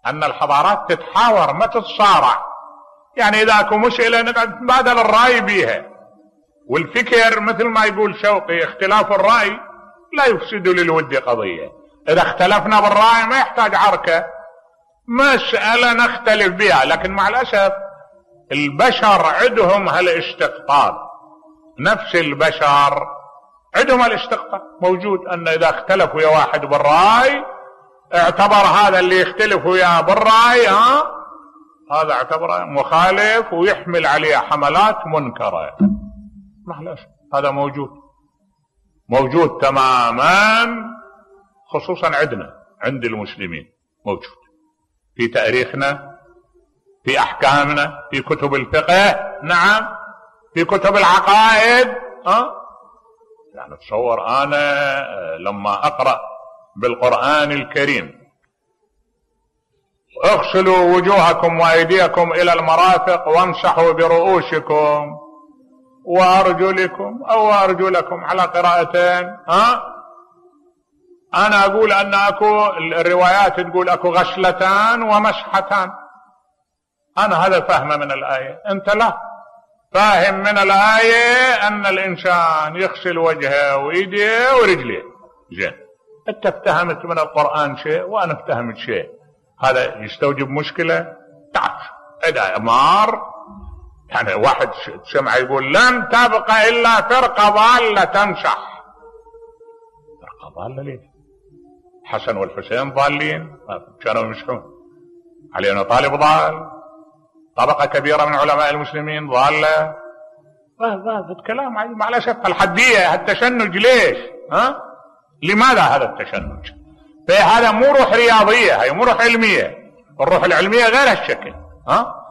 أن الحضارات تتحاور ما تتصارع. يعني إذا أكو مشكلة نتبادل الرأي بيها. والفكر مثل ما يقول شوقي اختلاف الرأي لا يفسد للود قضية. إذا اختلفنا بالرأي ما يحتاج عركة، مسألة نختلف بها. لكن مع الأسف البشر عندهم هالاستقطاب، نفس البشر عندهم هالاستقطاب موجود، أن إذا اختلفوا يا واحد بالرأي اعتبر هذا اللي يختلف وياه بالرأي هذا اعتبره مخالف ويحمل عليه حملات منكرة. معلش هذا موجود تماما، خصوصا عند المسلمين موجود في تاريخنا، في احكامنا، في كتب الفقه، نعم، في كتب العقائد. يعني تصور انا لما اقرأ بالقرآن الكريم اغسلوا وجوهكم وايديكم الى المرافق وامسحوا برؤوسكم وارجلكم او ارجلكم على قراءتين، انا اقول ان اكو الروايات تقول اكو غسلتان ومسحتان. انا هذا فهمه من الايه، انت لا فاهم من الايه ان الانسان يغسل وجهه وايديه ورجليه. زين، انت افتهمت من القرآن شيء وانا افتهمت شيء، هذا يستوجب مشكلة؟ تعرف اذا امار يعني واحد سمع يقول لن تبقى الا فرقة ضالة تمسح. فرقة ضالة ليه؟ حسن والحسين ضالين كانوا يمسحون، علي بن طالب ضال، طبقة كبيرة من علماء المسلمين ضالة. هذا الكلام عجيب. مع الأسف الحدية التشنج ليش؟ لماذا هذا التشنج؟ فهذا مو روح رياضية، هي مو روح علمية. الروح العلمية غير هالشكل.